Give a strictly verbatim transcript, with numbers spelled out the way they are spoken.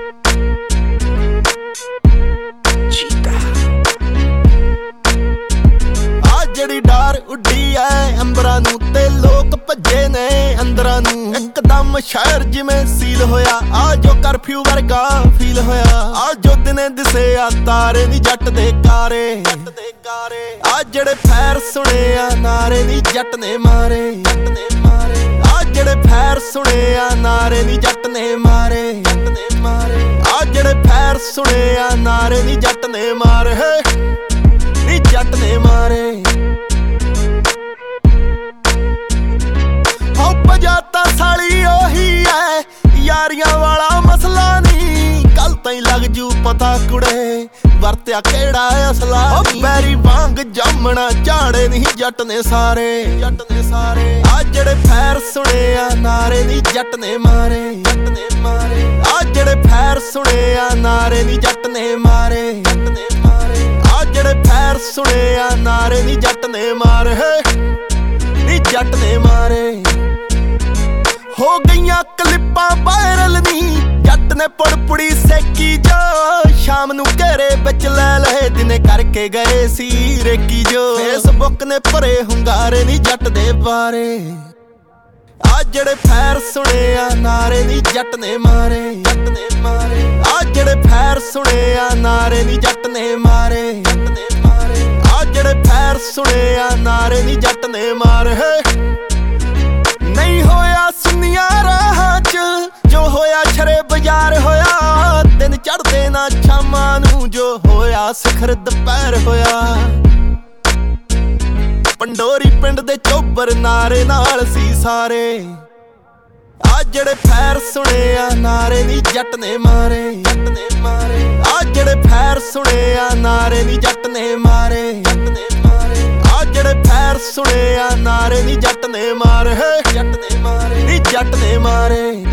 ਜਿਹੜੀ ਡਾਰ ਉੱਡੀ ਐ ਅੰਬਰਾਂ ਨੂੰ ਤੇ ਲੋਕ ਭੱਜੇ ਨੇ ਅੰਦਰਾਂ ਨੂੰ ਇੱਕਦਮ ਸ਼ਹਿਰ ਜਿਵੇਂ ਸੀਲ ਹੋਇਆ ਆ ਜੋ ਕਰਫਿਊ ਵਰਗਾ ਫੀਲ ਹੋਇਆ ਆ ਜੋ ਦਿਨੇ ਦਿਸੇ ਆ ਤਾਰੇ ਨੀ ਜੱਟ ਦੇ ਕਾਰੇ ਆ ਜਿਹੜੇ ਫੈਰ ਸੁਣੇ ਆ ਨਾਰੇ ਨੀ ਜੱਟ ਨੇ ਮਾਰੇ ਆ ਜਿਹੜੇ ਫੈਰ ਸੁਣੇ ਆ ਨਾਰੇ ਨੀ ਜੱਟ ਨੇ ਮਾਰੇ ਆ ਜਿਹੜੇ ਫੈਰ ਸੁਣੇ ਆ ਨਾਰੇ ਨੀ ਜੱਟ ਨੇ ਮਾਰੇ ਨੀ ਜੱਟ ਨੇ ਮਾਰੇ ਤਾਂ ਸਾਲੀ ਉਹੀ ਐ ਯਾਰੀਆਂ ਵਾਲਾ ਮਸਲਾ ਨੀ ਕੱਲ ਤਾਈਂ ਲੱਗ ਜੂ ਪਤਾ ਕੁੜੇ ਵਰਤਿਆ ਕਿਹੜਾ ਅਸਲਾ ਨੀ ਬੈਰੀ ਵਾਂਗ ਜਾਮਣਾ ਝਾੜੇ ਨਹੀਂ ਜੱਟ ਨੇ ਸਾਰੇ ਜੱਟ ਨੇ ਸਾਰੇ ਆ ਜਿਹੜੇ ਫੈਰ ਸੁਣੇ ਆ ਨਾਰੇ ਨੀ ਜੱਟ ਨੇ ਮਾਰੇ ਜੱਟ ਨੇ ਮਾਰੇ ਆ ਜਿਹੜੇ ਫੈਰ ਸੁਣੇ ਆ ਨਾਰੇ ਨੀ ਜੱਟ ਨੇ ਮਾਰੇ ਜੱਟ ਨੇ ਮਾਰੇ ਆ ਜਿਹੜੇ ਫੈਰ ਸੁਣੇ ਆ ਨਾਰੇ ਨੀ ਜੱਟ ਨੇ ਮਾਰੇ ਨੀ ਜੱਟ ਨੇ ਮਾਰੇ ਹੋ ਗਈਆਂ ਕਲਿੱਪਾਂ ਵਾਇਰਲ ਨੀ ਜੱਟ ਨੇ ਪੁੜਪੁੜੀ ਸੇਕੀ ਜੋ ਸ਼ਾਮ ਨੂੰ ਘੇਰੇ ਵਿੱਚ ਲੈ ਲਏ ਦਿਨੇ ਕਰਕੇ ਗਏ ਸੀ ਰੇਕੀ ਜੋ ਫੇਸਬੁੱਕ ਨੇ ਭਰੇ ਹੁੰਗਾਰੇ ਨੀ ਜੱਟ ਦੇ ਬਾਰੇ ਆ ਜਿਹੜੇ ਫੈਰ ਸੁਣੇ ਆ ਨਾਰੇ ਨੀ ਜੱਟ ਨੇ ਮਾਰੇ ਜੱਟ ਨੇ ਮਾਰੇ ਆ ਜਿਹੜੇ ਫੈਰ ਸੁਣੇ ਆ ਨਾਰੇ ਨੀ ਜੱਟ ਨੇ ਮਾਰੇ ਜੱਟ ਨੇ ਮਾਰੇ ਆ ਜਿਹੜੇ ਫੈਰ ਸੁਣੇ ਆ ਨਾਰੇ ਨੀ ਜੱਟ ਨੇ ਮਾਰੇ ਨਹੀਂ ਹੋਇਆ ਸੁਨੀਆਂ ਰਾਹਾਂ ਚ ਜੋ ਹੋਇਆ ਛਰੇ ਬਾਜ਼ਾਰ ਹੋਇਆ ਦਿਨ ਚੜ੍ਹਦੇ ਨਾ ਸ਼ਾਮਾਂ ਨੂੰ ਜੋ ਹੋਇਆ ਸਿਖਰ ਦੁਪਹਿਰ ਹੋਇਆ ਪੰਡੋਰੀ ਪਿੰਡ ਦੇ ਚੋਬਰ ਨਾਰੇ ਨਾਲ ਸੀ ਸਾਰੇ ਆ ਜਿਹੜੇ ਫੈਰ ਸੁਣੇ ਆ ਨਾਰੇ ਨੀ ਜੱਟ ਨੇ ਮਾਰੇ ਜੱਟ ਨੇ ਮਾਰੇ ਆ ਜਿਹੜੇ ਫੈਰ ਸੁਣੇ ਆ ਨਾਰੇ ਨੀ ਜੱਟ ਨੇ ਮਾਰੇ ਜੱਟ ਨੇ ਮਾਰੇ ਆ ਜਿਹੜੇ ਫੈਰ ਸੁਣੇ ਆ ਨਾਰੇ ਨੀ ਜੱਟ ਨੇ ਮਾਰੇ ਜੱਟ ਨੇ ਮਾਰੇ ਨੀ ਜੱਟ ਨੇ ਮਾਰੇ।